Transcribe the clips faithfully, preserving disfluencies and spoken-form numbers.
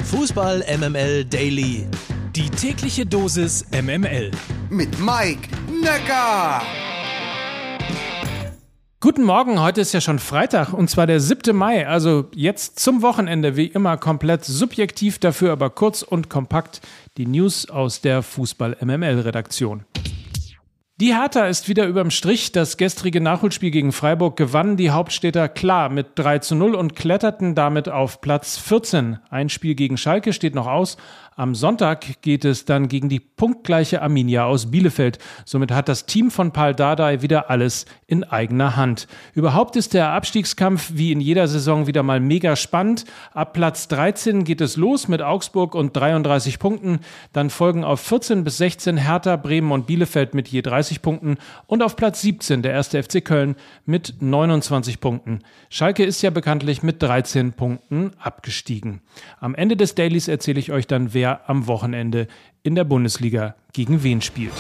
Fußball M M L Daily. Die tägliche Dosis M M L. Mit Mike Nöcker. Guten Morgen, heute ist ja schon Freitag und zwar der siebte Mai, also jetzt zum Wochenende, wie immer komplett subjektiv, dafür aber kurz und kompakt die News aus der Fußball-M M L-Redaktion. Die Hertha ist wieder überm Strich. Das gestrige Nachholspiel gegen Freiburg gewannen die Hauptstädter klar mit drei zu null und kletterten damit auf Platz vierzehn. Ein Spiel gegen Schalke steht noch aus. Am Sonntag geht es dann gegen die punktgleiche Arminia aus Bielefeld. Somit hat das Team von Pal Dardai wieder alles in eigener Hand. Überhaupt ist der Abstiegskampf wie in jeder Saison wieder mal mega spannend. Ab Platz dreizehn geht es los mit Augsburg und dreiunddreißig Punkten. Dann folgen auf vierzehn bis sechzehn Hertha, Bremen und Bielefeld mit je dreißig Punkten. Und auf Platz siebzehn der erste F C Köln mit neunundzwanzig Punkten. Schalke ist ja bekanntlich mit dreizehn Punkten abgestiegen. Am Ende des Dailies erzähle ich euch dann, wer am Wochenende in der Bundesliga gegen wen spielt.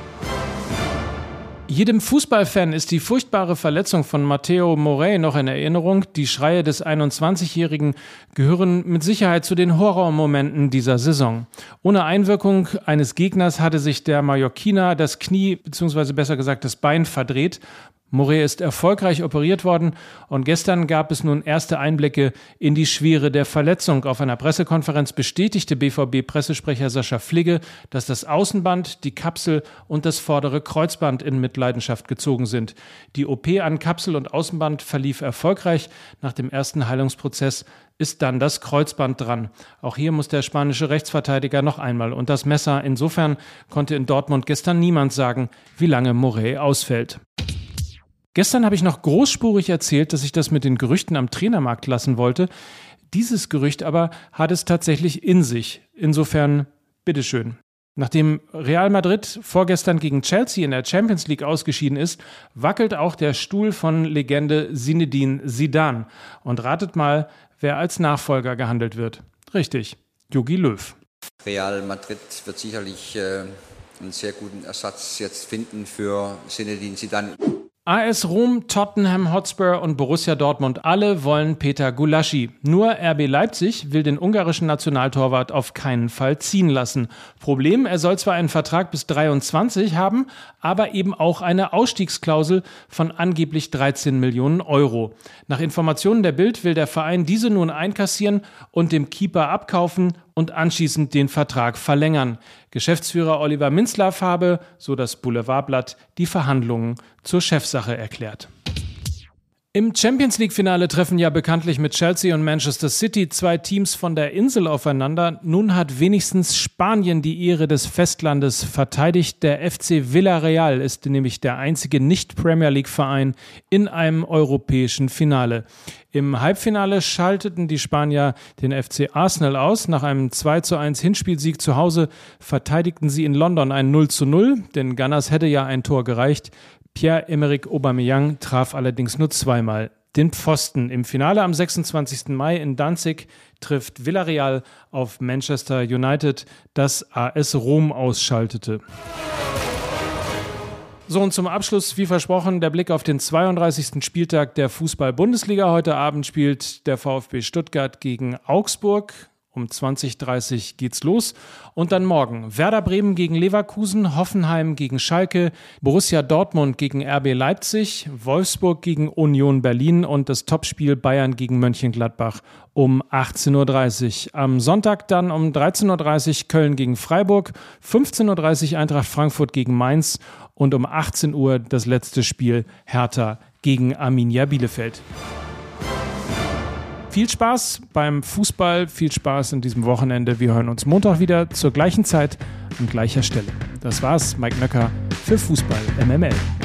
Jedem Fußballfan ist die furchtbare Verletzung von Matteo Morey noch in Erinnerung. Die Schreie des einundzwanzigjährigen gehören mit Sicherheit zu den Horrormomenten dieser Saison. Ohne Einwirkung eines Gegners hatte sich der Mallorquiner das Knie, beziehungsweise besser gesagt das Bein verdreht. Morey ist erfolgreich operiert worden und gestern gab es nun erste Einblicke in die Schwere der Verletzung. Auf einer Pressekonferenz bestätigte B V B-Pressesprecher Sascha Fligge, dass das Außenband, die Kapsel und das vordere Kreuzband in Mitleidenschaft gezogen sind. Die O P an Kapsel und Außenband verlief erfolgreich. Nach dem ersten Heilungsprozess ist dann das Kreuzband dran. Auch hier muss der spanische Rechtsverteidiger noch einmal und das Messer. Insofern konnte in Dortmund gestern niemand sagen, wie lange Morey ausfällt. Gestern habe ich noch großspurig erzählt, dass ich das mit den Gerüchten am Trainermarkt lassen wollte. Dieses Gerücht aber hat es tatsächlich in sich. Insofern, bitteschön. Nachdem Real Madrid vorgestern gegen Chelsea in der Champions League ausgeschieden ist, wackelt auch der Stuhl von Legende Zinedine Zidane. Und ratet mal, wer als Nachfolger gehandelt wird. Richtig, Jogi Löw. Real Madrid wird sicherlich äh, einen sehr guten Ersatz jetzt finden für Zinedine Zidane. A S Rom, Tottenham Hotspur und Borussia Dortmund, alle wollen Peter Gulácsi. Nur R B Leipzig will den ungarischen Nationaltorwart auf keinen Fall ziehen lassen. Problem, er soll zwar einen Vertrag bis dreiundzwanzig haben, aber eben auch eine Ausstiegsklausel von angeblich dreizehn Millionen Euro. Nach Informationen der Bild will der Verein diese nun einkassieren und dem Keeper abkaufen und anschließend den Vertrag verlängern. Geschäftsführer Oliver Minzlaff habe, so das Boulevardblatt, die Verhandlungen zur Chefsache erklärt. Im Champions-League-Finale treffen ja bekanntlich mit Chelsea und Manchester City zwei Teams von der Insel aufeinander. Nun hat wenigstens Spanien die Ehre des Festlandes verteidigt. Der F C Villarreal ist nämlich der einzige Nicht-Premier-League-Verein in einem europäischen Finale. Im Halbfinale schalteten die Spanier den F C Arsenal aus. Nach einem zwei zu eins Hinspielsieg zu Hause verteidigten sie in London ein null zu null. Den Gunners hätte ja ein Tor gereicht. Pierre-Emerick Aubameyang traf allerdings nur zweimal den Pfosten. Im Finale am sechsundzwanzigsten Mai in Danzig trifft Villarreal auf Manchester United, das A S Rom ausschaltete. So, und zum Abschluss, wie versprochen, der Blick auf den zweiunddreißigsten Spieltag der Fußball-Bundesliga. Heute Abend spielt der VfB Stuttgart gegen Augsburg. Um zwanzig Uhr dreißig geht's los. Und dann morgen Werder Bremen gegen Leverkusen, Hoffenheim gegen Schalke, Borussia Dortmund gegen R B Leipzig, Wolfsburg gegen Union Berlin und das Topspiel Bayern gegen Mönchengladbach um achtzehn Uhr dreißig. Am Sonntag dann um dreizehn Uhr dreißig Köln gegen Freiburg, fünfzehn Uhr dreißig Eintracht Frankfurt gegen Mainz und um achtzehn Uhr das letzte Spiel Hertha gegen Arminia Bielefeld. Viel Spaß beim Fußball, viel Spaß in diesem Wochenende. Wir hören uns Montag wieder zur gleichen Zeit an gleicher Stelle. Das war's, Mike Nöcker für Fußball M M L.